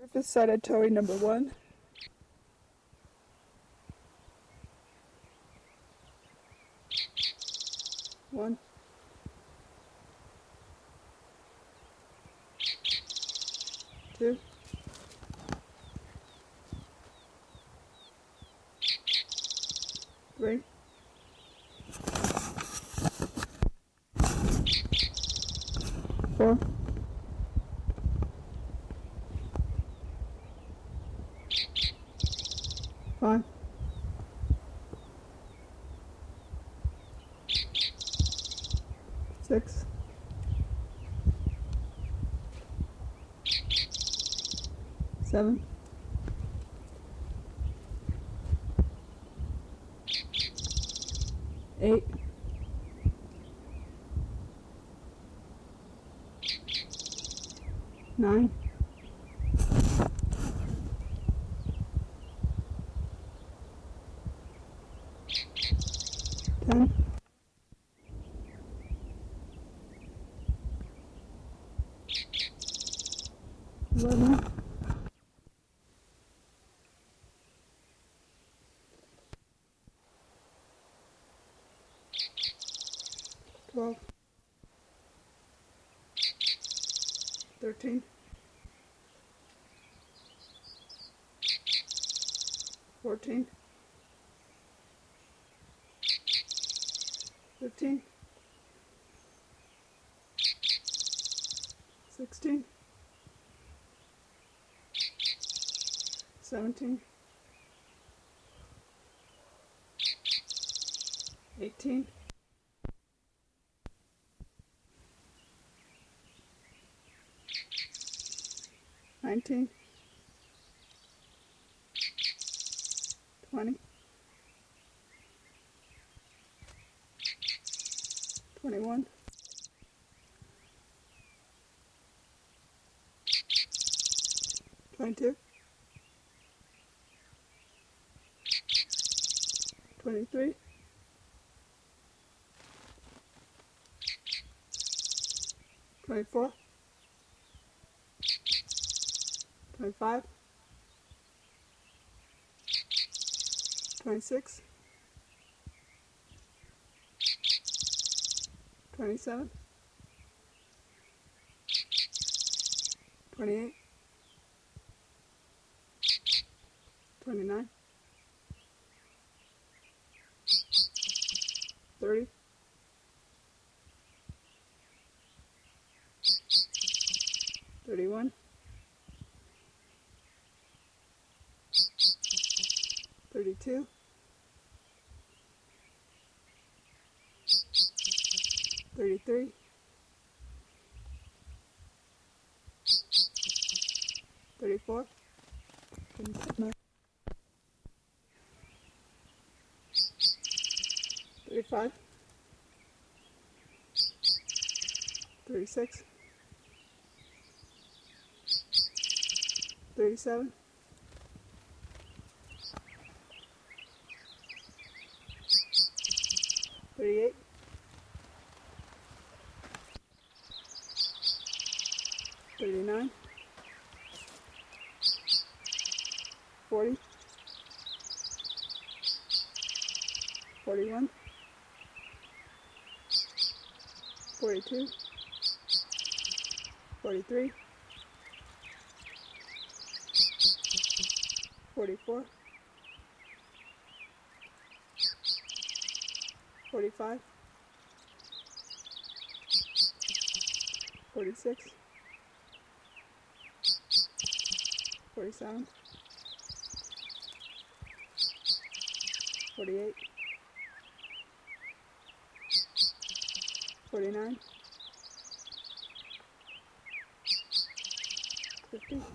Surface-sided towing number 1. One. Two. Three. Four. Five. Six. Seven. Eight. Nine. 10. 11. 12. 13. 14. 15. 16. 17. 18. 19. 20. 21. 22. 23. 24. 25. 26. 27. 28. 29. 30. 31. 32. 33. 34. 35. 36. 37. 38. 39. 40. 41. 42. 43. 44. 45. 46. 47. 48. 49. 50.